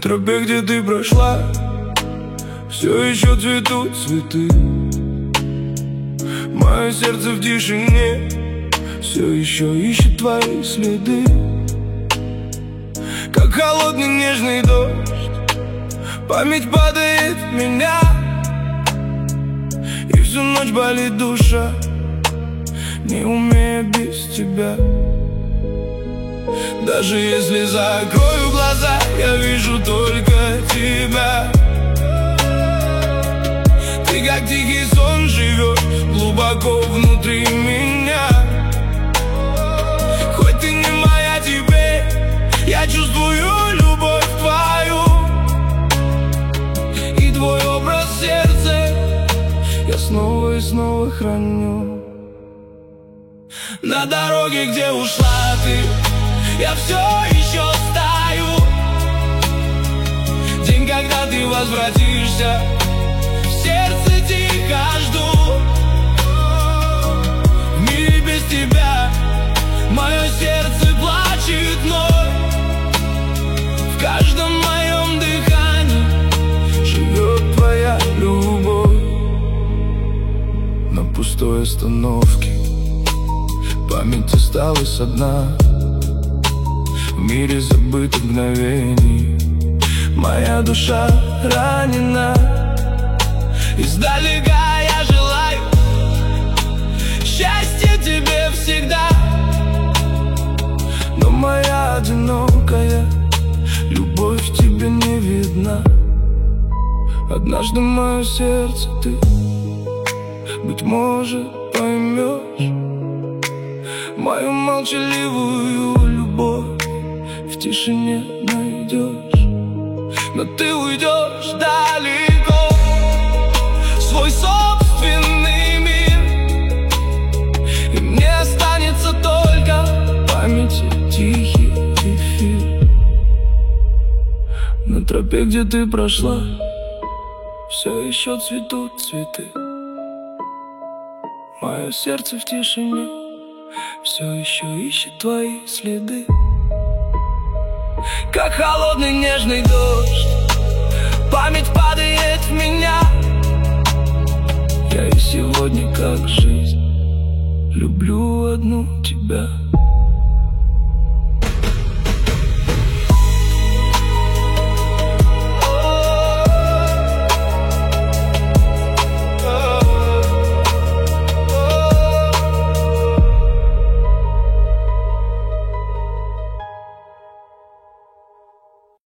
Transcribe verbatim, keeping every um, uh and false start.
тропе, где ты прошла, все еще цветут цветы. Мое сердце в тишине все еще ищет твои следы. Как холодный нежный дождь, память падает в меня, и всю ночь болит душа, не умея без тебя. Даже если закрою глаза, я вижу только тебя. Ты как тихий сон живешь глубоко внутри меня. Хоть ты не моя теперь, я чувствую любовь твою, и твой образ в сердце я снова и снова храню. На дороге, где ушла ты, я все еще стою. День, когда ты возвратишься, в сердце тихо жду. В мире без тебя мое сердце плачет вновь. В каждом моем дыхании живет твоя любовь. На пустой остановке память осталась одна. В мире забытых мгновений моя душа ранена. Издалека я желаю счастья тебе всегда, но моя одинокая любовь в тебе не видна. Однажды мое сердце ты, быть может, поймешь мою молчаливую любовь. В тишине найдешь, но ты уйдешь далеко в свой собственный мир, и мне останется только память и тихий эфир. На тропе, где ты прошла, все еще цветут цветы. Мое сердце в тишине все еще ищет твои следы. Как холодный нежный дождь, память падает в меня. Я и сегодня, как жизнь, люблю одну тебя.